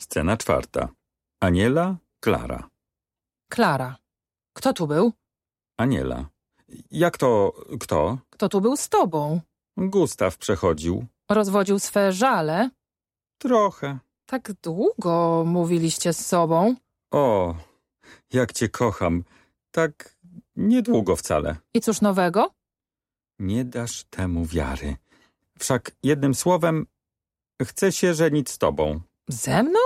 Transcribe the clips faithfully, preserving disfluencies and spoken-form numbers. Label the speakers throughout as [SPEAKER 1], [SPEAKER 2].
[SPEAKER 1] Scena czwarta. Aniela, Klara.
[SPEAKER 2] Klara. Kto tu był?
[SPEAKER 1] Aniela. Jak to kto?
[SPEAKER 2] Kto tu był z tobą?
[SPEAKER 1] Gustaw przechodził.
[SPEAKER 2] Rozwodził swe żale?
[SPEAKER 1] Trochę.
[SPEAKER 2] Tak długo mówiliście z sobą.
[SPEAKER 1] O, jak cię kocham. Tak niedługo wcale.
[SPEAKER 2] I cóż nowego?
[SPEAKER 1] Nie dasz temu wiary. Wszak jednym słowem, chcę się żenić z tobą.
[SPEAKER 2] Ze mną?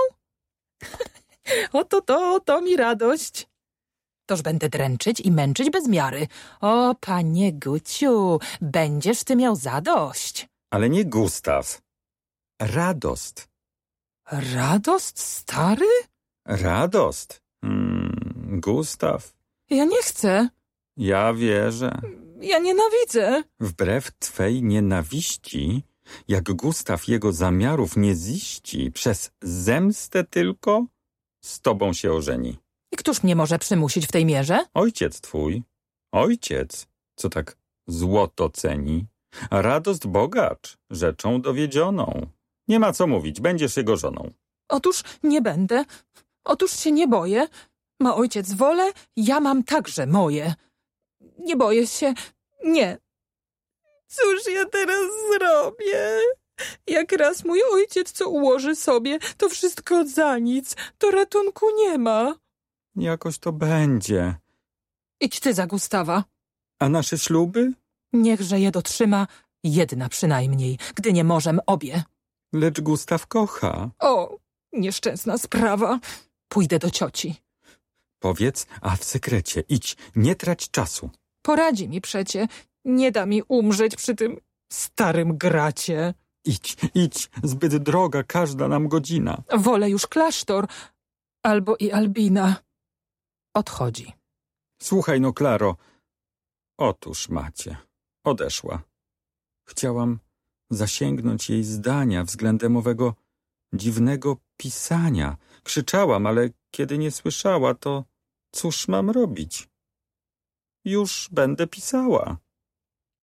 [SPEAKER 2] Oto to, to mi radość. Toż będę dręczyć i męczyć bez miary. O, panie Guciu, będziesz ty miał zadość.
[SPEAKER 1] Ale nie Gustaw. Radost.
[SPEAKER 2] Radost, stary?
[SPEAKER 1] Radost. Hmm, Gustaw.
[SPEAKER 2] Ja nie chcę.
[SPEAKER 1] Ja wierzę.
[SPEAKER 2] Ja nienawidzę.
[SPEAKER 1] Wbrew twej nienawiści, jak Gustaw jego zamiarów nie ziści, przez zemstę tylko z tobą się ożeni.
[SPEAKER 2] I któż mnie może przymusić w tej mierze?
[SPEAKER 1] Ojciec twój, ojciec, co tak złoto ceni, a radost bogacz, rzeczą dowiedzioną. Nie ma co mówić, będziesz jego żoną.
[SPEAKER 2] Otóż nie będę. Otóż się nie boję. Ma ojciec wolę, ja mam także moje. Nie boję się. Nie. Cóż ja teraz zrobię? Jak raz mój ojciec co ułoży sobie, to wszystko za nic. To ratunku nie ma.
[SPEAKER 1] Jakoś to będzie.
[SPEAKER 2] Idź ty za Gustawa.
[SPEAKER 1] A nasze śluby?
[SPEAKER 2] Niechże je dotrzyma jedna przynajmniej, gdy nie możem obie.
[SPEAKER 1] Lecz Gustaw kocha.
[SPEAKER 2] O, nieszczęsna sprawa. Pójdę do cioci.
[SPEAKER 1] Powiedz, a w sekrecie idź, nie trać czasu.
[SPEAKER 2] Poradzi mi przecie. Nie da mi umrzeć przy tym starym gracie.
[SPEAKER 1] Idź, idź, zbyt droga każda nam godzina.
[SPEAKER 2] Wolę już klasztor, albo i Albina. Odchodzi.
[SPEAKER 1] Słuchaj no, Klaro. Otóż macie, odeszła. Chciałam zasięgnąć jej zdania względem owego dziwnego pisania. Krzyczałam, ale kiedy nie słyszała, to cóż mam robić? Już będę pisała.